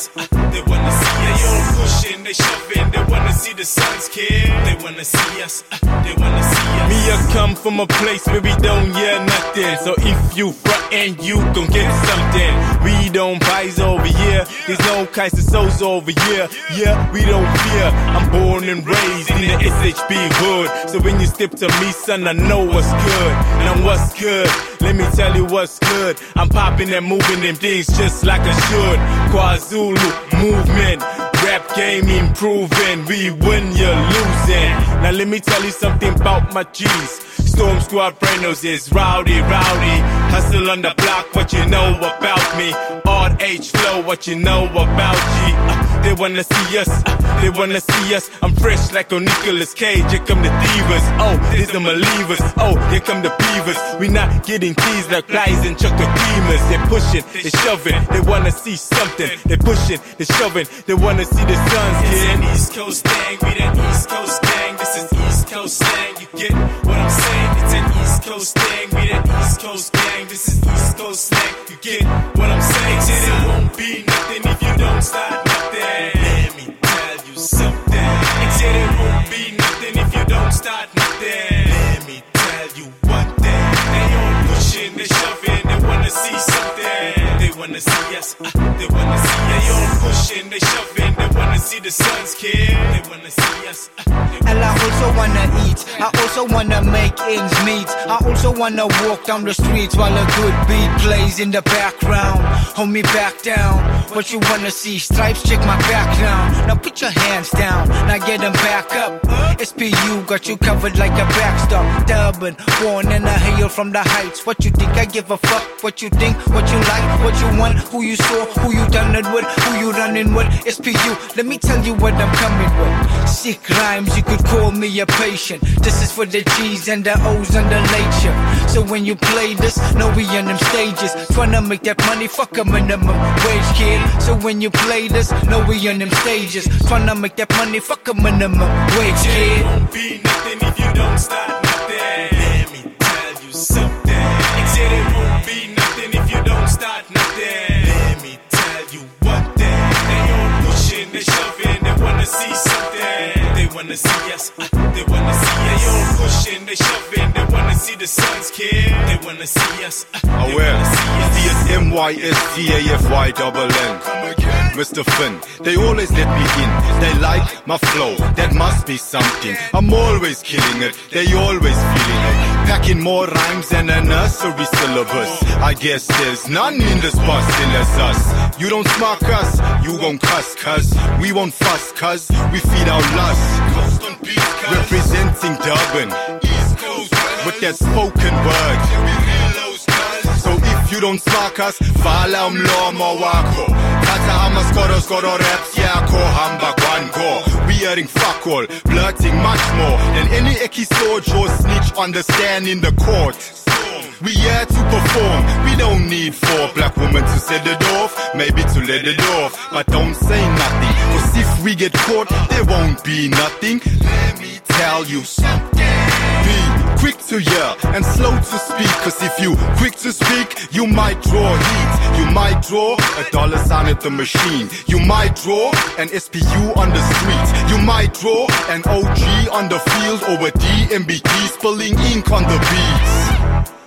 us, they wanna see us. They all pushing, they shoving, they wanna see the sons, kid. They wanna see us, they wanna see us. Me, I come from a place where we don't hear nothing. So if you frontin', you gon' get something. We don't buys over here, there's no kinds of souls over here. Yeah, we don't fear. I'm born and raised in the SHB hood. So when you step to me, son, I know what's good. Now what's good? Let me tell you what's good. I'm popping and moving them things just like I should. KwaZulu movement, rap game improving. We win, you're losing. Now let me tell you something about my G's. Storm Squad Branos is rowdy. Hustle on the block, what you know about me. Odd H flow, what you know about G. They wanna see us, they wanna see us. I'm fresh like on Nicolas Cage. Here come the divas, oh, there's the Malievers. Oh, here come the beavers. We not getting keys like flies and Chocodemas. They're pushing, they're shoving, they wanna see something. They're pushing, they're shoving, they wanna see the suns. It's an East Coast thing, we that East Coast gang. This is East Coast slang, you get what I'm saying? It's an East Coast thing, we that East Coast gang. This is East Coast slang, you get what I'm saying? Said it won't be nothing if you don't start nothing. Let me tell you something. It said it won't be nothing if you don't start nothing. Let me tell you one thing. They all pushing, they shoving, they wanna see something. They wanna see us, they wanna see us. They all pushing, they shoving, they wanna see the suns, kid. They wanna see us. And I also wanna eat, I also wanna make ends meet. I also wanna walk down the streets while a good beat plays in the background. Hold me back down, what you wanna see? Stripes, check my background. Now put your hands down, now get them back up. SPU got you covered like a backstop. Durban, born and I hail from the heights. What you think, I give a fuck. What you think, what you like, what you want. Who you saw, who you done it with, who you running with. SPU, let me tell you what I'm coming with. Sick rhymes, you could call me a patient. This is for the G's and the O's and the late shift. So when you play this, know we in them stages. Tryna make that money, fuck a minimum wage, kid. So when you play this, know we in them stages. Tryna make that money, fuck a minimum wage, kid. It won't be nothing if you don't start nothing. Let me tell you something. It said it won't be nothing if you don't start nothing. Let me tell you one thing. They all pushing, they shoving, they wanna see something. They wanna see us, they wanna see us. They all pushing, they shoving, they wanna see the suns, kid. They wanna see us, they wanna see us. It's MYSTAFYNN. Mr. Finn, they always let me in. They like my flow, that must be something. I'm always killing it, they always feeling it. Packing more rhymes than a nursery syllabus. I guess there's none in this bus still as us. You don't smack us, you won't cuss, cuz we won't fuss, cuz we feed our lust. Representing Durban, East Coast, with that spoken word. So if you don't smack us, vala umlomo wako. Tata ama skoro raps yako hamba kwango. We hearing fuck all, blurting much more than any episode or snitch on the stand in the court. We here to perform, we don't need 4 black women to set it off, maybe to let it off, but don't say nothing, cause if we get caught, there won't be nothing. Let me tell you something. Be quick to hear and slow to speak, cause if you quick to speak, you might draw heat. You might draw a $sign at the machine. You might draw an SPU on the street. You might draw an OG on the field, or a DMBT spilling ink on the beats.